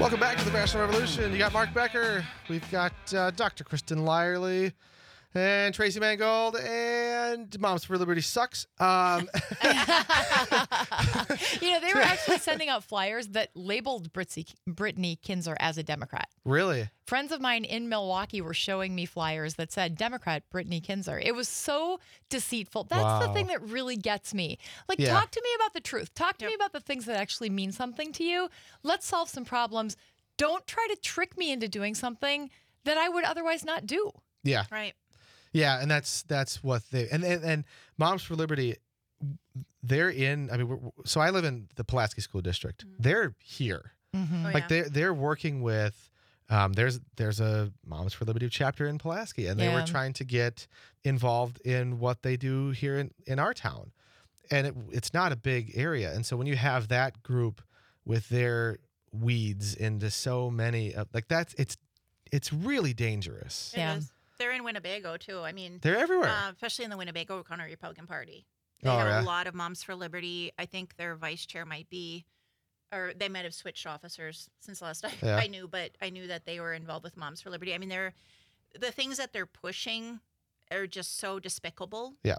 Welcome back to the National Revolution. You got Mark Becker. We've got Dr. Kristen Lyerly and Tracy Mangold and Moms for Liberty Sucks. They were actually sending out flyers that labeled Brittany Kinzer as a Democrat. Really? Friends of mine in Milwaukee were showing me flyers that said Democrat Brittany Kinzer. It was so deceitful. That's the thing that really gets me. Talk to me about the truth. Talk to me about the things that actually mean something to you. Let's solve some problems. Don't try to trick me into doing something that I would otherwise not do. Yeah. Right. Yeah, and that's what they and Moms for Liberty. They're in. I mean, so I live in the Pulaski School District. Mm-hmm. They're here. Mm-hmm. Oh, they're working with. There's a Moms for Liberty chapter in Pulaski, and they were trying to get involved in what they do here in our town, and it's not a big area, and so when you have that group with their weeds into so many it's really dangerous. It is. They're in Winnebago too. I mean, they're everywhere, especially in the Winnebago County Republican Party. They have a lot of Moms for Liberty. I think their vice chair might be, or they might have switched officers since last I knew, but I knew that they were involved with Moms for Liberty. I mean, the things that they're pushing are just so despicable. Yeah.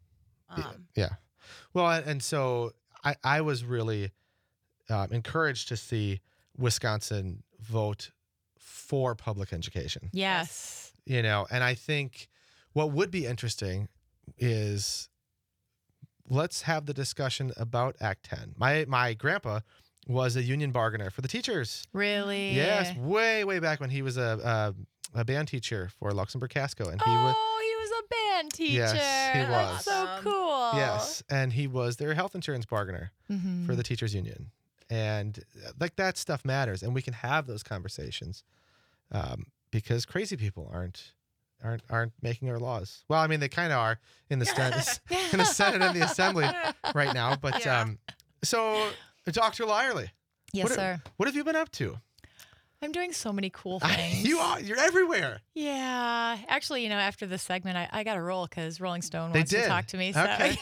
Well, and so I was really encouraged to see Wisconsin vote for public education. Yes. And I think what would be interesting is let's have the discussion about Act 10. My grandpa was a union bargainer for the teachers. Really? Yes, way back when he was a band teacher for Luxembourg Casco, and he was a band teacher. Yes, he was. That's so cool. Yes, and he was their health insurance bargainer for the teachers union, and that stuff matters, and we can have those conversations because crazy people aren't making our laws. Well, I mean, they kind of are in the Senate, and the Assembly right now. But so, Dr. Lyerly, yes, sir. What have you been up to? I'm doing so many cool things. You're everywhere. Yeah, actually, after this segment, I got a roll because Rolling Stone wants to talk to me. So. Okay.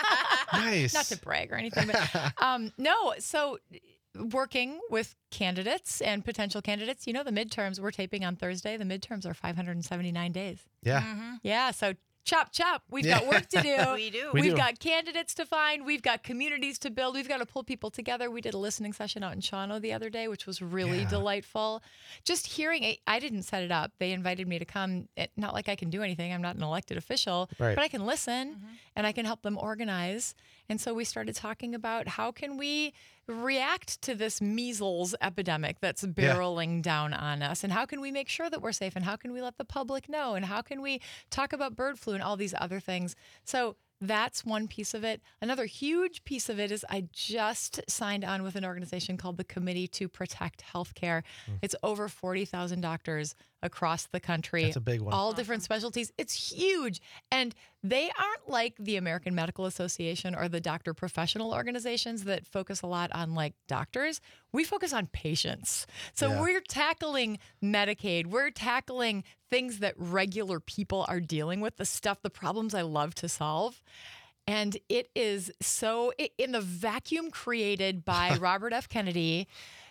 Nice. Not to brag or anything, but no. So. Working with candidates and potential candidates. The midterms, we're taping on Thursday. The midterms are 579 days. Yeah. Mm-hmm. Yeah. So chop. We've got work to do. We do. We've got candidates to find. We've got communities to build. We've got to pull people together. We did a listening session out in Shawano the other day, which was really delightful. Just hearing it, I didn't set it up. They invited me to come. Not like I can do anything. I'm not an elected official, but I can listen and I can help them organize. And so we started talking about how can we react to this measles epidemic that's barreling down on us, and how can we make sure that we're safe, and how can we let the public know, and how can we talk about bird flu and all these other things. So that's one piece of it. Another huge piece of it is I just signed on with an organization called the Committee to Protect Healthcare. It's over 40,000 doctors across the country. That's a big one. All different specialties. It's huge. And they aren't like the American Medical Association or the doctor professional organizations that focus a lot on doctors. We focus on patients. So we're tackling Medicaid. We're tackling things that regular people are dealing with, the problems I love to solve. And it is so in the vacuum created by Robert F. Kennedy,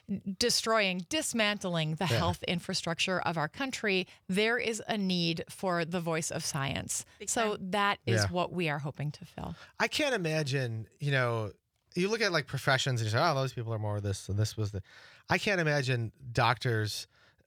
dismantling the health infrastructure of our country, there is a need for the voice of science. So that is what we are hoping to fill. I can't imagine, you look at professions and you say, oh, those people are more this and this was the. I can't imagine doctors,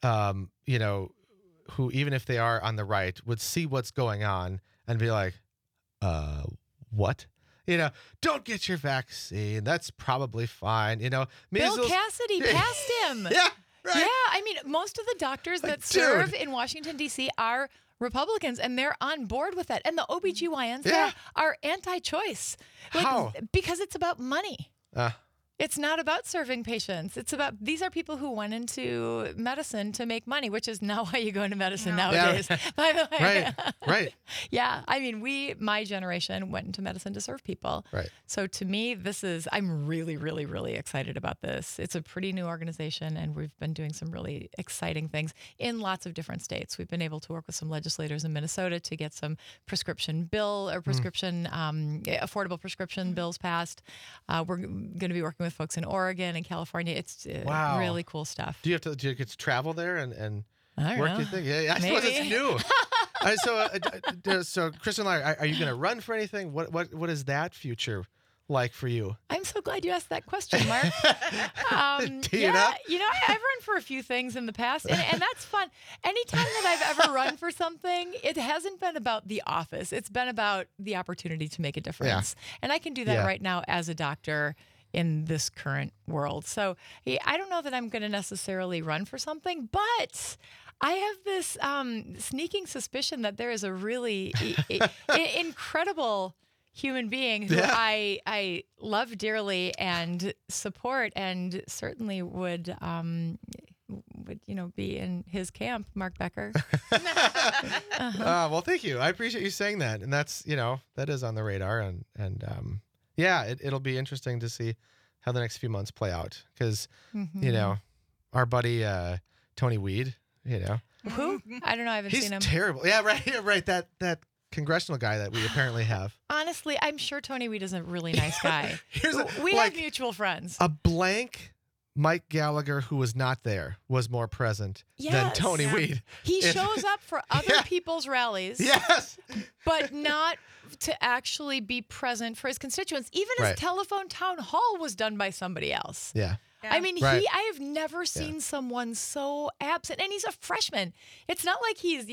who even if they are on the right would see what's going on and be like, what? Don't get your vaccine. That's probably fine. Measles. Bill Cassidy passed him. Yeah, right. Yeah, I mean, most of the doctors that serve in Washington, D.C. are Republicans, and they're on board with that. And the OBGYNs there are anti-choice. How? Because it's about money. It's not about serving patients. It's about, these are people who went into medicine to make money, which is not why you go into medicine nowadays, by the way. Right. Yeah. I mean, my generation went into medicine to serve people. Right. So to me, I'm really, really, really excited about this. It's a pretty new organization, and we've been doing some really exciting things in lots of different states. We've been able to work with some legislators in Minnesota to get some affordable prescription bills passed. We're going to be working working with folks in Oregon and California. It's wow. really cool stuff. Do you get to travel there and I don't work? know. Do you think? Yeah, I suppose it's new. So Kristen Larry, are you going to run for anything? What is that future like for you? I'm so glad you asked that question, Mark. Tee it up. You know, I've run for a few things in the past, and that's fun. Anytime that I've ever run for something, it hasn't been about the office. It's been about the opportunity to make a difference. Yeah. And I can do that right now as a doctor in this current world. So I don't know that I'm going to necessarily run for something, but I have this sneaking suspicion that there is a really incredible human being who I love dearly and support, and certainly would be in his camp, Mark Becker. Well, thank you. I appreciate you saying that, and that's that is on the radar, and it'll be interesting to see how the next few months play out, because our buddy Tony Weed, who I don't know, I haven't seen him. He's terrible. Yeah, right. That congressional guy that we apparently have. Honestly, I'm sure Tony Weed is a really nice guy. We have mutual friends. A blank Mike Gallagher, who was not there, was more present than Tony Weed. He shows up for other people's rallies. Yes. But not to actually be present for his constituents. Even his telephone town hall was done by somebody else. Yeah. I mean, I have never seen someone so absent, and he's a freshman. It's not like he's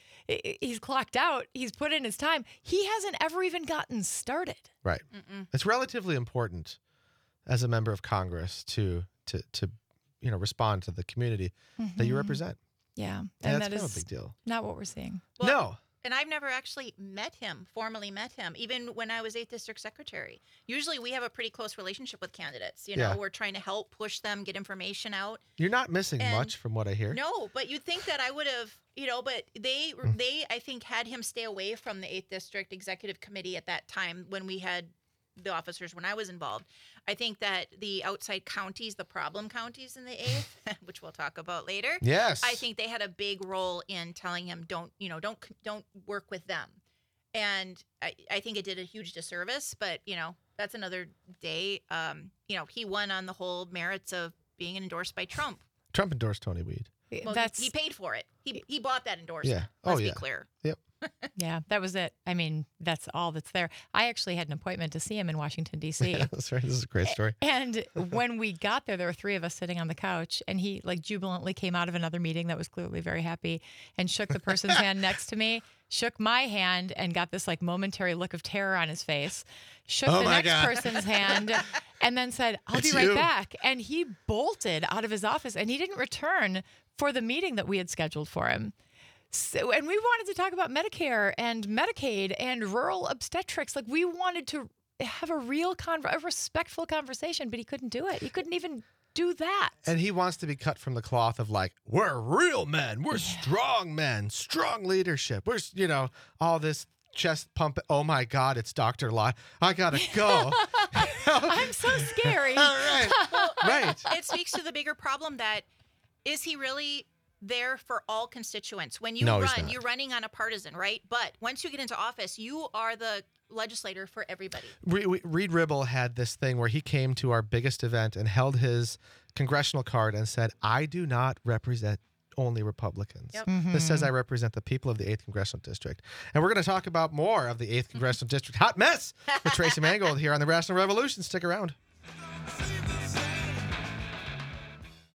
clocked out. He's put in his time. He hasn't ever even gotten started. Right. It's relatively important as a member of Congress to respond to the community that you represent. Yeah. And that's kind of a big deal. Not what we're seeing. Well, no. And I've never actually formally met him, even when I was 8th District Secretary. Usually we have a pretty close relationship with candidates. We're trying to help push them, get information out. You're not missing much from what I hear. No, but you'd think that I would have, but they, I think, had him stay away from the 8th District Executive Committee at that time when we had the officers, when I was involved. I think that the outside counties, the problem counties in the 8th, which we'll talk about later. Yes. I think they had a big role in telling him, don't work with them. And I think it did a huge disservice, but that's another day. He won on the whole merits of being endorsed by Trump. Trump endorsed Tony Weed. Well, he paid for it. He bought that endorsement. Yeah. Let's be clear. Yep. Yeah, that was it. I mean, that's all that's there. I actually had an appointment to see him in Washington, D.C. Yeah, that's right. This is a great story. And when we got there were three of us sitting on the couch, and he jubilantly came out of another meeting that was clearly very happy and shook the person's hand next to me, shook my hand, and got this momentary look of terror on his face, shook the next person's hand, and then said, I'll be right back. And he bolted out of his office, and he didn't return for the meeting that we had scheduled for him. So, and we wanted to talk about Medicare and Medicaid and rural obstetrics. We wanted to have a real, a respectful conversation, but he couldn't do it. He couldn't even do that. And he wants to be cut from the cloth of we're real men. We're strong men, strong leadership. We're, all this chest pump. Oh my God, it's Dr. Lott. I got to go. I'm so scary. All right. Right. It speaks to the bigger problem that is he really there for all constituents? When you run, you're running on a partisan, right? But once you get into office, you are the legislator for everybody. Reed Ribble had this thing where he came to our biggest event and held his congressional card and said, I do not represent only Republicans. Yep. This says I represent the people of the 8th Congressional District. And we're going to talk about more of the 8th Congressional District hot mess with Tracy Mangold here on the Rational Revolution. Stick around.